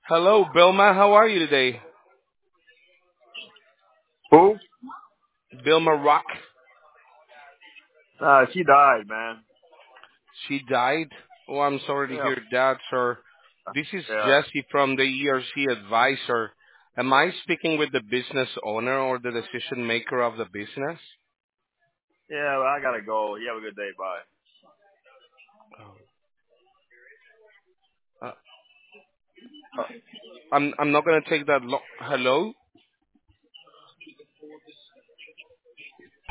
Hello, Bilma. How are you today? Who? Bilma Rock. She died, man. She died. Oh, I'm sorry to Yeah. hear that, sir. This is Yeah. Jesse from the ERC Advisor. Am I speaking with the business owner or the decision maker of the business? Yeah, well, I gotta go. You have a good day. Bye. Uh, uh, I'm not gonna take that. Hello.